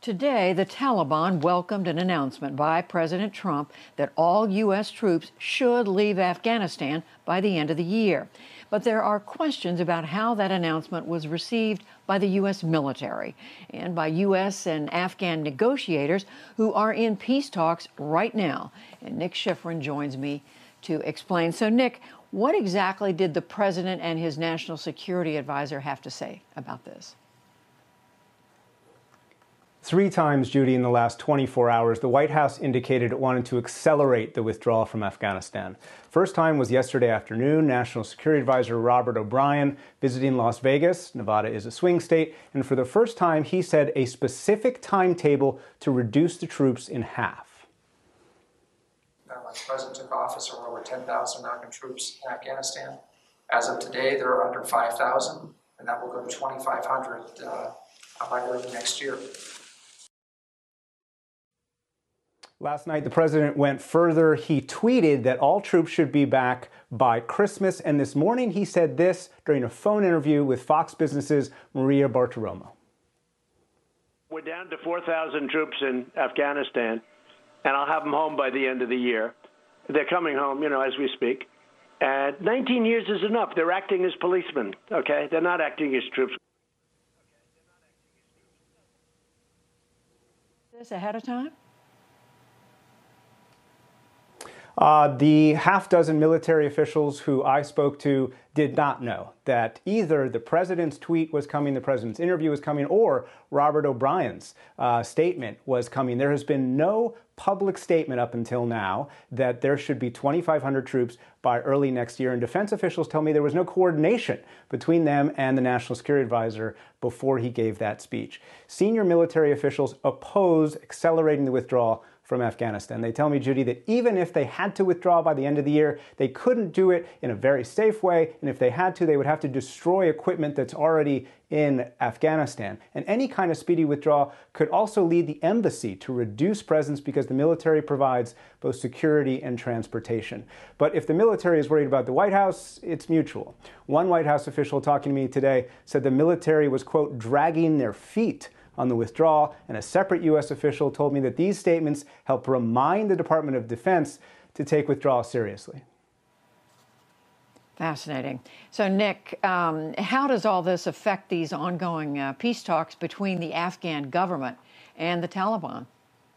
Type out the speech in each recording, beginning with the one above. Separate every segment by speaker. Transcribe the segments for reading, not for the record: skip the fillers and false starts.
Speaker 1: Today, the Taliban welcomed an announcement by President Trump that all U.S. troops should leave Afghanistan by the end of the year. But there are questions about how that announcement was received by the U.S. military and by U.S. and Afghan negotiators who are in peace talks right now. And Nick Schifrin joins me to explain. So, Nick, what exactly did the president and his national security advisor have to say about this?
Speaker 2: 3 times, Judy, in the last 24 hours, the White House indicated it wanted to accelerate the withdrawal from Afghanistan. First time was yesterday afternoon. National Security Advisor Robert O'Brien visiting Las Vegas. Nevada is a swing state. And for the first time, he said a specific timetable to reduce the troops in half.
Speaker 3: When the president took office, there were over 10,000 American troops in Afghanistan. As of today, there are under 5,000, and that will go to 2,500 by early next year.
Speaker 2: Last night, the president went further. He tweeted that all troops should be back by Christmas. And this morning, he said this during a phone interview with Fox Business's Maria Bartiromo.
Speaker 4: We're down to 4,000 troops in Afghanistan, and I'll have them home by the end of the year. They're coming home, as we speak. And 19 years is enough. They're acting as policemen, okay? They're not acting as troops.
Speaker 1: This ahead of time?
Speaker 2: The half-dozen military officials who I spoke to did not know that either the president's tweet was coming, the president's interview was coming, or Robert O'Brien's statement was coming. There has been no public statement up until now that there should be 2,500 troops by early next year. And defense officials tell me there was no coordination between them and the National Security Advisor before he gave that speech. Senior military officials oppose accelerating the withdrawal from Afghanistan. They tell me, Judy, that even if they had to withdraw by the end of the year, they couldn't do it in a very safe way. And if they had to, they would have to destroy equipment that's already in Afghanistan. And any kind of speedy withdrawal could also lead the embassy to reduce presence because the military provides both security and transportation. But if the military is worried about the White House, it's mutual. One White House official talking to me today said the military was, quote, dragging their feet on the withdrawal, and a separate U.S. official told me that these statements help remind the Department of Defense to take withdrawal seriously.
Speaker 1: Fascinating. So, Nick, how does all this affect these ongoing peace talks between the Afghan government and the Taliban?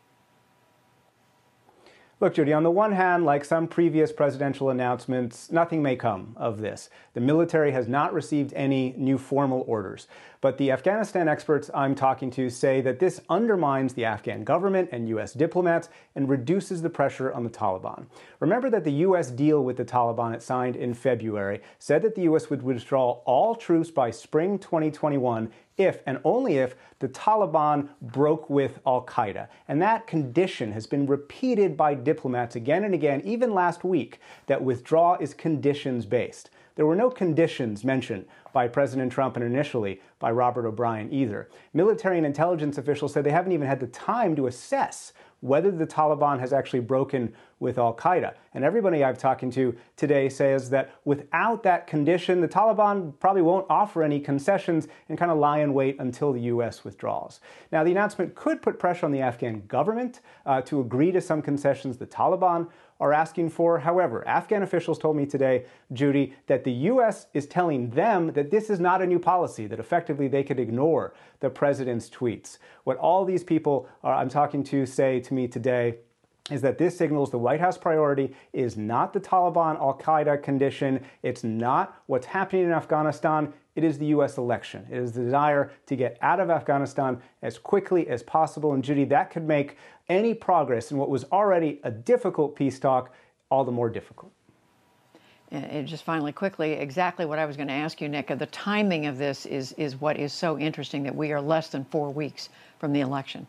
Speaker 2: Look, Judy, on the one hand, like some previous presidential announcements, nothing may come of this. The military has not received any new formal orders. But the Afghanistan experts I'm talking to say that this undermines the Afghan government and U.S. diplomats and reduces the pressure on the Taliban. Remember that the U.S. deal with the Taliban it signed in February said that the U.S. would withdraw all troops by spring 2021 if and only if the Taliban broke with al-Qaeda. And that condition has been repeated by diplomats again and again, even last week, that withdrawal is conditions-based. There were no conditions mentioned by President Trump and initially by Robert O'Brien either. Military and intelligence officials said they haven't even had the time to assess whether the Taliban has actually broken with al-Qaeda. And everybody I've talked to today says that without that condition, the Taliban probably won't offer any concessions and kind of lie in wait until the U.S. withdraws. Now, the announcement could put pressure on the Afghan government to agree to some concessions the Taliban are asking for. However, Afghan officials told me today, Judy, that the U.S. is telling them that this is not a new policy, that effectively they could ignore the president's tweets. What all these people I'm talking to say to me today is that this signals the White House priority is not the Taliban al-Qaeda condition. It's not what's happening in Afghanistan. It is the U.S. election. It is the desire to get out of Afghanistan as quickly as possible. And Judy, that could make any progress in what was already a difficult peace talk all the more difficult.
Speaker 1: And just finally, quickly, exactly what I was going to ask you, Nick. The timing of this is what is so interesting, that we are less than 4 weeks from the election.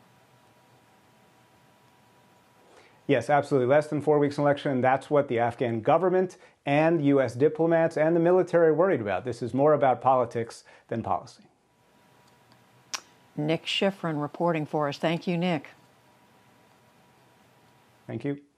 Speaker 2: Yes, absolutely. Less than 4 weeks election. And that's what the Afghan government and U.S. diplomats and the military are worried about. This is more about politics than policy.
Speaker 1: Nick Schifrin reporting for us. Thank you, Nick.
Speaker 2: Thank you.